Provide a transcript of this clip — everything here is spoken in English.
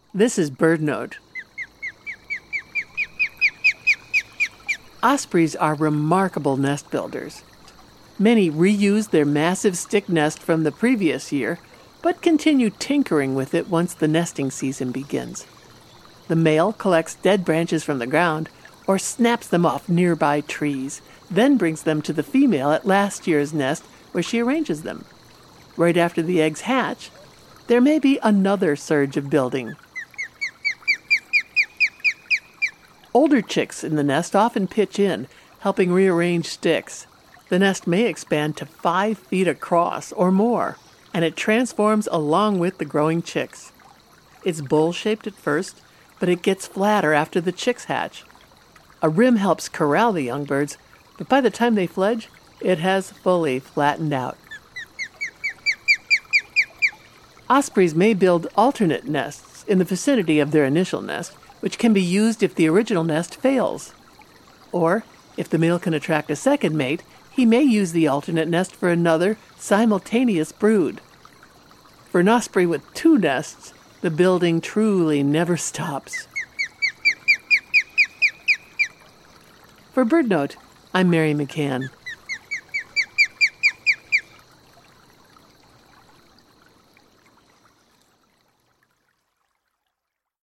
This is BirdNote. Ospreys are remarkable nest builders. Many reuse their massive stick nest from the previous year, but continue tinkering with it once the nesting season begins. The male collects dead branches from the ground or snaps them off nearby trees, then brings them to the female at last year's nest where she arranges them. Right after the eggs hatch, there may be another surge of building. Older chicks in the nest often pitch in, helping rearrange sticks. The nest may expand to 5 feet across or more, and it transforms along with the growing chicks. It's bowl-shaped at first, but it gets flatter after the chicks hatch. A rim helps corral the young birds, but by the time they fledge, it has fully flattened out. Ospreys may build alternate nests in the vicinity of their initial nest, which can be used if the original nest fails. Or, if the male can attract a second mate, he may use the alternate nest for another simultaneous brood. For an osprey with 2 nests, the building truly never stops. For BirdNote, I'm Mary McCann.